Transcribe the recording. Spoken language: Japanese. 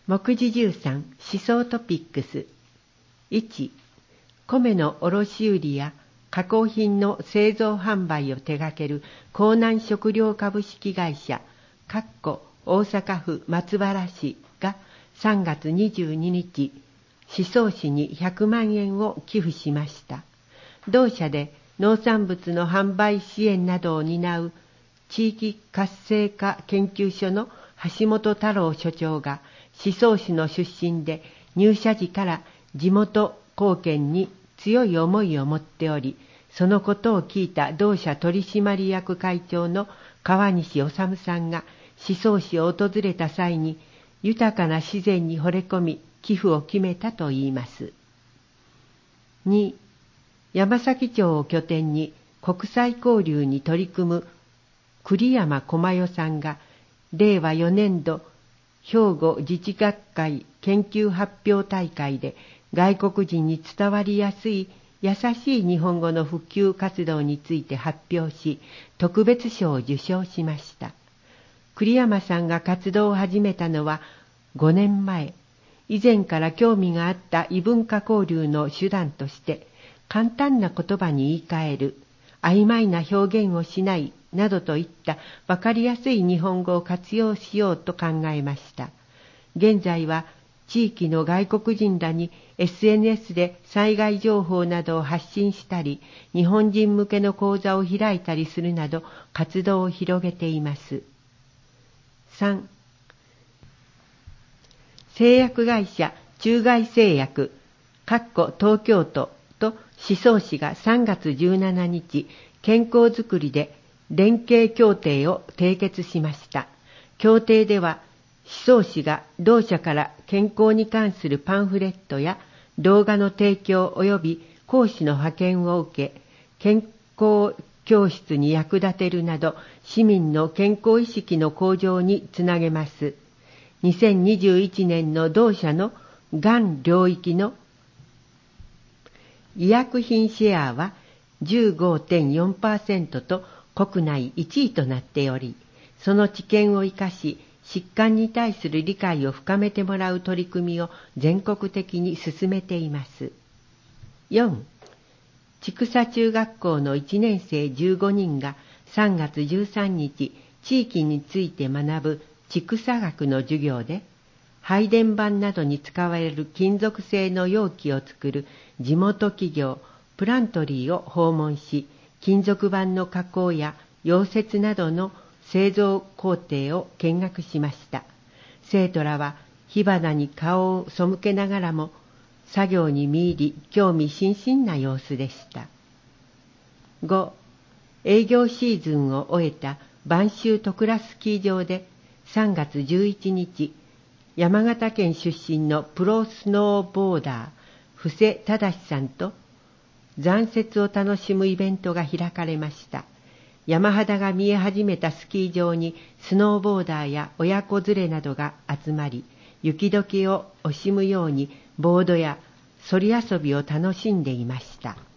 目次13思想トピックス。1、米の卸売や加工品の製造販売を手掛ける江南食料株式会社大阪府松原市が3月22日、宍粟市に100万円を寄付しました。同社で農産物の販売支援などを担う地域活性化研究所の橋本太郎所長が宍粟市の出身で入社時から地元貢献に強い思いを持っており、そのことを聞いた同社取締役会長の川西治さんが宍粟市を訪れた際に豊かな自然に惚れ込み寄付を決めたといいます。2、山崎町を拠点に国際交流に取り組む栗山駒代さんが令和4年度兵庫自治学会研究発表大会で外国人に伝わりやすい優しい日本語の普及活動について発表し、特別賞を受賞しました。栗山さんが活動を始めたのは5年前、以前から興味があった異文化交流の手段として、簡単な言葉に言い換える、曖昧な表現をしないなどといった分かりやすい日本語を活用しようと考えました。現在は地域の外国人らに SNS で災害情報などを発信したり、日本人向けの講座を開いたりするなど活動を広げています。3、製薬会社中外製薬東京都と宍粟市が3月17日、健康づくりで連携協定を締結しました。協定では、宍粟市が同社から健康に関するパンフレットや動画の提供及び講師の派遣を受け、健康教室に役立てるなど、市民の健康意識の向上につなげます。2021年の同社のがん領域の医薬品シェアは 15.4% と国内1位となっており、その知見を生かし、疾患に対する理解を深めてもらう取り組みを全国的に進めています。4、千種中学校の1年生15人が3月13日、地域について学ぶ千種学の授業で、配電盤などに使われる金属製の容器を作る地元企業プラントリーを訪問し、金属板の加工や溶接などの製造工程を見学しました。生徒らは火花に顔を背けながらも作業に見入り興味津々な様子でした。5、営業シーズンを終えた播州戸倉スキー場で3月11日、山形県出身のプロスノーボーダー布施忠さんと残雪を楽しむイベントが開かれました。山肌が見え始めたスキー場にスノーボーダーや親子連れなどが集まり、雪解けを惜しむようにボードやそり遊びを楽しんでいました。